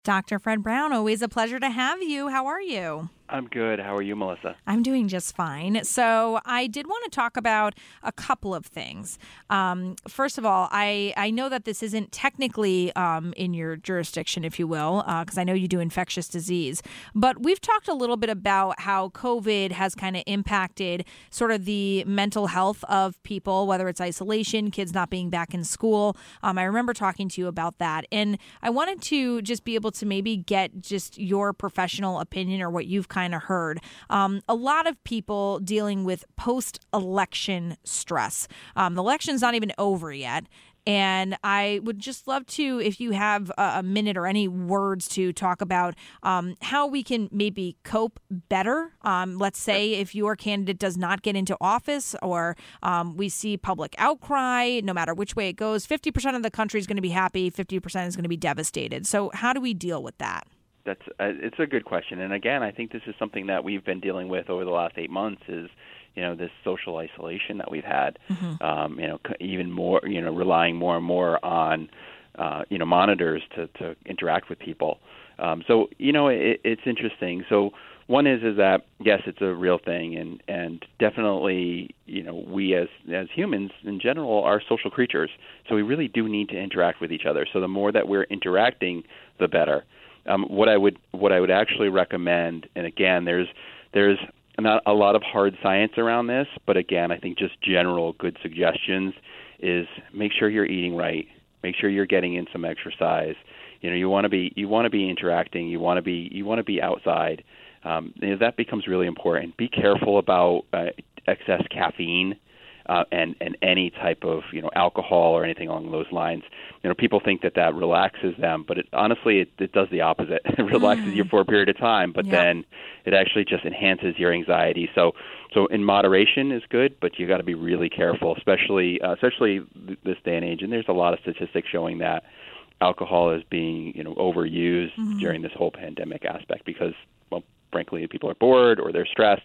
Dr. Fred Brown, always a pleasure to have you. How are you? I'm good. How are you, Melissa? I'm doing just fine. So I did want to talk about a couple of things. First of all, I know that this isn't technically in your jurisdiction, if you will, because I know you do infectious disease. But we've talked a little bit about how COVID has kind of impacted sort of the mental health of people, whether it's isolation, kids not being back in school. I remember talking to you about that. And I wanted to just be able to maybe get just your professional opinion or what you've kind of heard. A lot of people dealing with post-election stress. The election's not even over yet. And I would just love to, if you have a minute or any words to talk about how we can maybe cope better. Let's say if your candidate does not get into office or we see public outcry, no matter which way it goes, 50% of the country is going to be happy, 50% is going to be devastated. So how do we deal with that? It's a good question, and again, I think this is something that we've been dealing with over the last 8 months. Is this social isolation that we've had. Even more, relying more and more on monitors to interact with people. It's interesting. So one is that yes, it's a real thing, and definitely we as humans in general are social creatures. So we really do need to interact with each other. So the more that we're interacting, the better. What I would actually recommend, and again, there's not a lot of hard science around this, but again, I think just general good suggestions is make sure you're eating right, make sure you're getting in some exercise. You want to be interacting, you want to be outside. That becomes really important. Be careful about excess caffeine. And any type of alcohol or anything along those lines. People think that relaxes them, but honestly it does the opposite. It relaxes you for a period of time, but then it actually just enhances your anxiety. So in moderation is good, but you got to be really careful, especially this day and age. And there's a lot of statistics showing that alcohol is being overused during this whole pandemic aspect because, well, frankly, people are bored or they're stressed.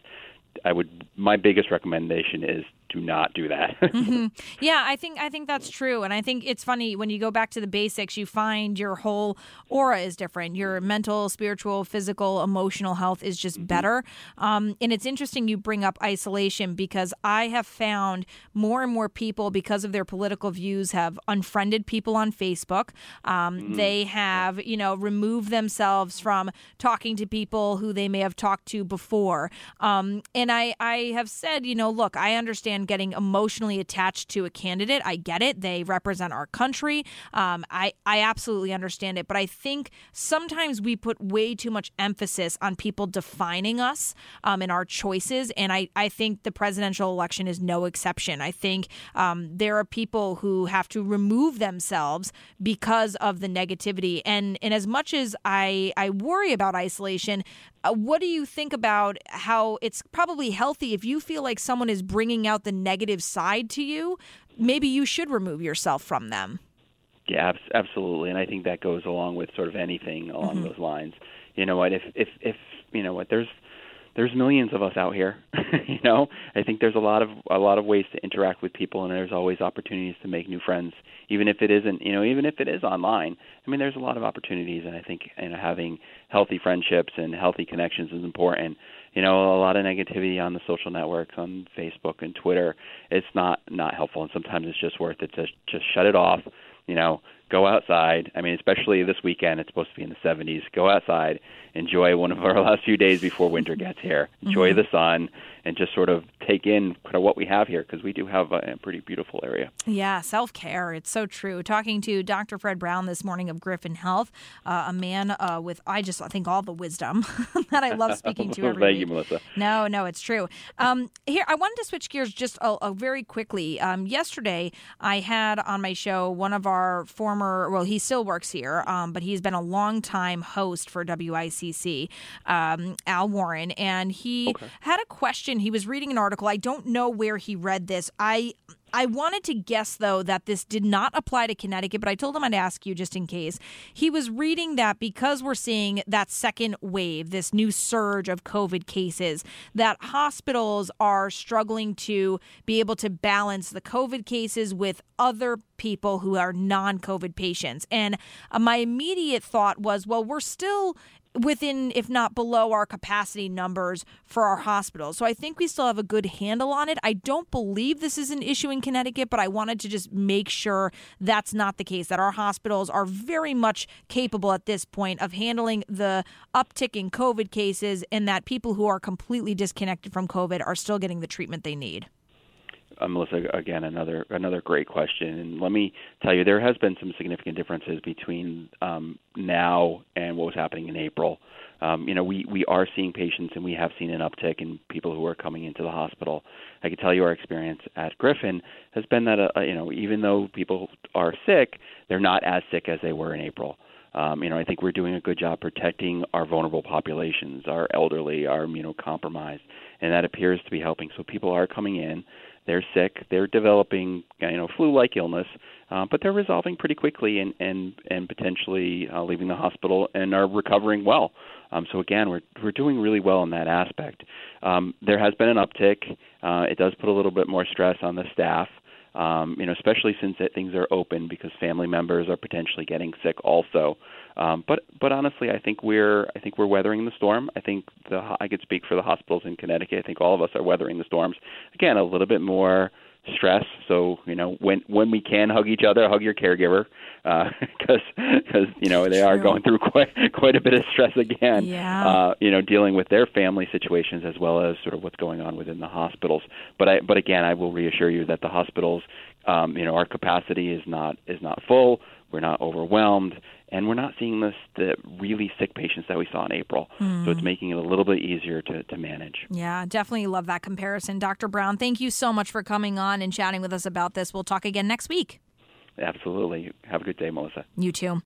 My biggest recommendation is do not do that. Yeah, I think that's true. And I think it's funny when you go back to the basics, you find your whole aura is different. Your mental, spiritual, physical, emotional health is just better. And it's interesting you bring up isolation because I have found more and more people, because of their political views, have unfriended people on Facebook. They have, removed themselves from talking to people who they may have talked to before. And I have said, look, I understand getting emotionally attached to a candidate. I get it. They represent our country. I absolutely understand it. But I think sometimes we put way too much emphasis on people defining us and our choices. And I think the presidential election is no exception. I think there are people who have to remove themselves because of the negativity. And as much as I worry about isolation, what do you think about how it's probably healthy if you feel like someone is bringing out the negative side to you? Maybe you should remove yourself from them. Yeah, absolutely, and I think that goes along with sort of anything along those lines. You know what? If there's millions of us out here. I think there's a lot of ways to interact with people, and there's always opportunities to make new friends, even if it isn't, even if it is online. I mean, there's a lot of opportunities, and I think having healthy friendships and healthy connections is important. A lot of negativity on the social networks, on Facebook and Twitter, it's not helpful, and sometimes it's just worth it to just shut it off. Go outside. I mean, especially this weekend, it's supposed to be in the 70s. Go outside, enjoy one of our last few days before winter gets here. Enjoy the sun and just sort of take in kind of what we have here, because we do have a pretty beautiful area. Yeah, self-care. It's so true. Talking to Dr. Fred Brown this morning of Griffin Health, a man with, I think, all the wisdom that I love speaking to every Thank week. you, Melissa. No, it's true. Here, I wanted to switch gears just very quickly. Yesterday, I had on my show one of our he still works here, but he's been a long-time host for WICC, Al Warren, and he had a question. He was reading an article. I don't know where he read this. I I wanted to guess, though, that this did not apply to Connecticut, but I told him I'd ask you just in case. He was reading that because we're seeing that second wave, this new surge of COVID cases, that hospitals are struggling to be able to balance the COVID cases with other people who are non-COVID patients. And my immediate thought was, well, we're still within, if not below, our capacity numbers for our hospitals. So I think we still have a good handle on it. I don't believe this is an issue in Connecticut, but I wanted to just make sure that's not the case, that our hospitals are very much capable at this point of handling the uptick in COVID cases, and that people who are completely disconnected from COVID are still getting the treatment they need. Melissa, again, another great question. And let me tell you, there has been some significant differences between now and what was happening in April. We are seeing patients, and we have seen an uptick in people who are coming into the hospital. I can tell you our experience at Griffin has been that, even though people are sick, they're not as sick as they were in April. I think we're doing a good job protecting our vulnerable populations, our elderly, our immunocompromised, and that appears to be helping. So people are coming in. They're sick. They're developing, flu-like illness, but they're resolving pretty quickly and potentially leaving the hospital and are recovering well. So again, we're doing really well in that aspect. There has been an uptick. It does put a little bit more stress on the staff. Especially since things are open, because family members are potentially getting sick also. But honestly, I think we're weathering the storm. I think I could speak for the hospitals in Connecticut. I think all of us are weathering the storms. Again, a little bit more stress. So when we can hug each other, hug your caregiver, because they are going through quite a bit of stress again. Yeah. Dealing with their family situations as well as sort of what's going on within the hospitals. But again, I will reassure you that the hospitals, our capacity is not full. We're not overwhelmed, and we're not seeing the really sick patients that we saw in April. So it's making it a little bit easier to manage. Yeah, definitely love that comparison. Dr. Brown, thank you so much for coming on and chatting with us about this. We'll talk again next week. Absolutely. Have a good day, Melissa. You too.